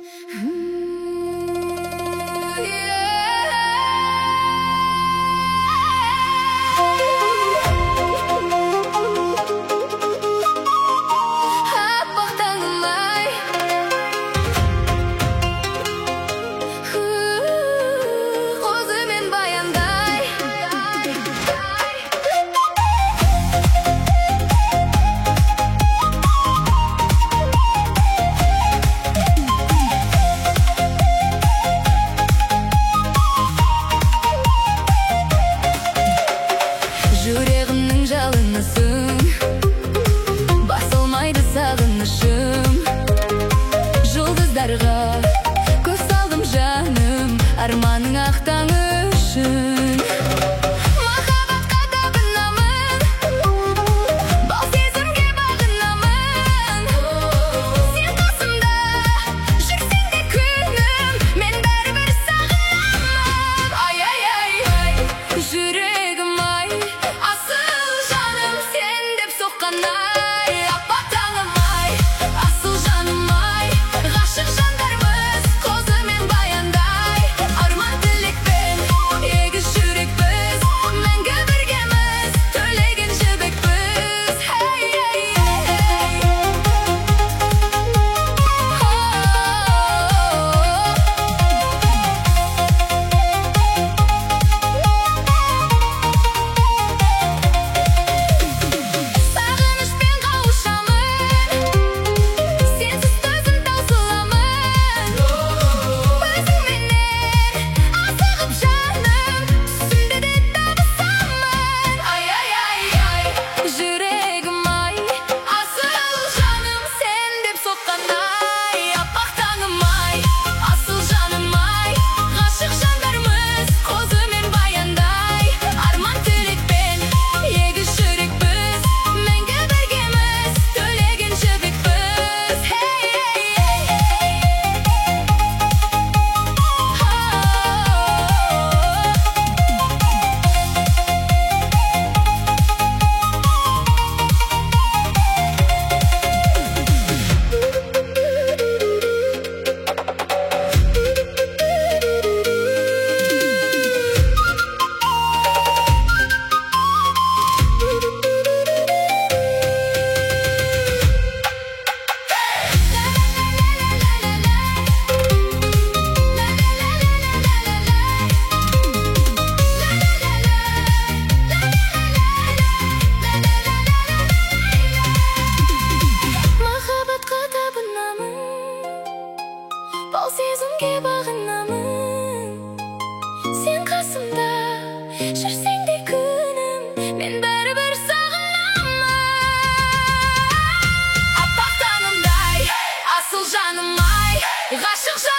Жүрегімнің жалынысың, басылмайды сағынышым. Жұлдыздарға көз салдым жаным, арманың ақтаң үшін. Махаббатқа табынамын, бал сезімге бағынамын. Сен қасымда жүрсең де күнім, мен бәрібір сағынамын. Ай-ай-ай, жүрегім ай, асыл жаным сен деп соққан-ай. Аппақ таңым ай, асыл жаным ай, ғашық жандармыз, қозы мен баяндай. Арман тілекпен егіз жүрекпіз, мәңгі біргеміз, төлеген жібекпіз. Сағынышпен қауышамын, сенсіз төзім таусыламын. Өзіңменен асығып жаным, түсімде де табысамын. Ай-ай-ай-ай, жүрегім ай, асыл жаным сен деп соққан-ай. Аппақ таңым ай, асыл жаным ай, ғашық жандармыз, қозы мен баяндай. Арман тілекпен егіз жүрекпіз, мәңгі біргеміз, төлеген жібекпіз. Махаббатқа табынамын, бал сезімге бағынамын. Сен қасымда жүрсең де күнім, мен бәрібір сағынамын. Аппақ таңымдай, асыл жаным ай, ғашық